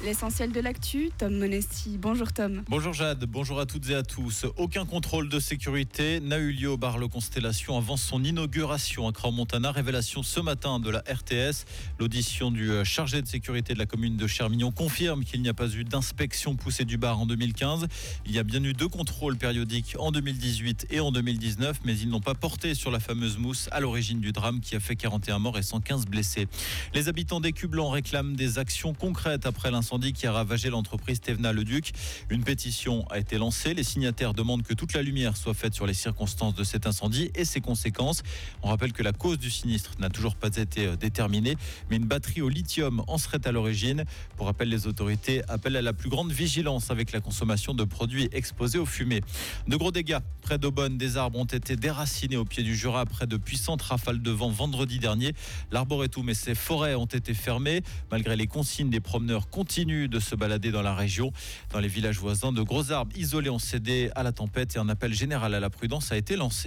L'essentiel de l'actu, Tom Monesti. Bonjour Tom. Bonjour Jade, bonjour à toutes et à tous. Aucun contrôle de sécurité n'a eu lieu au bar Le Constellation avant son inauguration à Crans-Montana. Révélation ce matin de la RTS. L'audition du chargé de sécurité de la commune de Chermignon confirme qu'il n'y a pas eu d'inspection poussée du bar en 2015. Il y a bien eu 2 contrôles périodiques en 2018 et en 2019, mais ils n'ont pas porté sur la fameuse mousse à l'origine du drame qui a fait 41 morts et 115 blessés. Les habitants d'Écublens réclament des actions concrètes après l'incendie qui a ravagé l'entreprise Thévenat-le-Duc. Une pétition a été lancée. Les signataires demandent que toute la lumière soit faite sur les circonstances de cet incendie et ses conséquences. On rappelle que la cause du sinistre n'a toujours pas été déterminée, mais une batterie au lithium en serait à l'origine. Pour rappel, les autorités appellent à la plus grande vigilance avec la consommation de produits exposés aux fumées. De gros dégâts près d'Aubonne. Des arbres ont été déracinés au pied du Jura après de puissantes rafales de vent vendredi dernier. L'arboretum et ses forêts ont été fermés. Malgré les consignes, des promeneurs continuent de se balader dans la région. Dans les villages voisins, de gros arbres isolés ont cédé à la tempête et un appel général à la prudence a été lancé.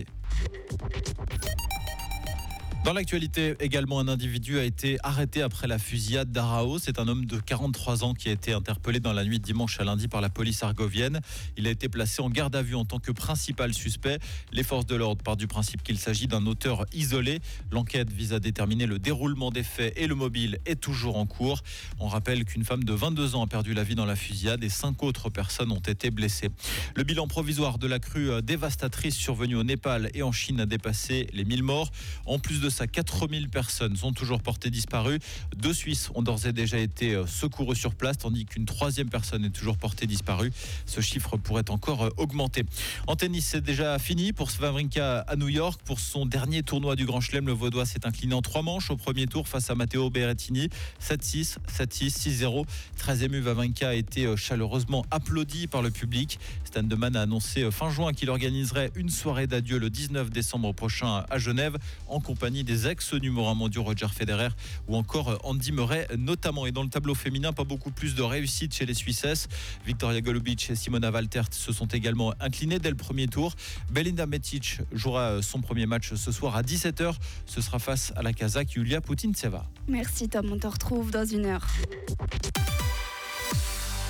Dans l'actualité, également, un individu a été arrêté après la fusillade d'Arao. C'est un homme de 43 ans qui a été interpellé dans la nuit de dimanche à lundi par la police argovienne. Il a été placé en garde à vue en tant que principal suspect. Les forces de l'ordre partent du principe qu'il s'agit d'un auteur isolé. L'enquête vise à déterminer le déroulement des faits et le mobile est toujours en cours. On rappelle qu'une femme de 22 ans a perdu la vie dans la fusillade et 5 autres personnes ont été blessées. Le bilan provisoire de la crue dévastatrice survenue au Népal et en Chine a dépassé les 1000 morts. En plus de ça, 4000 personnes sont toujours portées disparues. 2 Suisses ont d'ores et déjà été secourus sur place, tandis qu'une 3e personne est toujours portée disparue. Ce chiffre pourrait encore augmenter. En tennis, c'est déjà fini pour Wawrinka à New York. Pour son dernier tournoi du Grand Chelem, le Vaudois s'est incliné en 3 manches au premier tour face à Matteo Berrettini. 7-6, 7-6, 6-0. Très ému, Wawrinka a été chaleureusement applaudi par le public. Stan Deman a annoncé fin juin qu'il organiserait une soirée d'adieu le 19 décembre prochain à Genève en compagnie des ex-numéro 1 mondiaux Roger Federer ou encore Andy Murray notamment. Et dans le tableau féminin, pas beaucoup plus de réussite chez les Suissesses. Victoria Golubic et Simona Waltert se sont également inclinées dès le premier tour. Belinda Bencic jouera son premier match ce soir à 17h. Ce sera face à la Kazakh Yulia Putintseva. Merci Tom, on te retrouve dans 1 heure.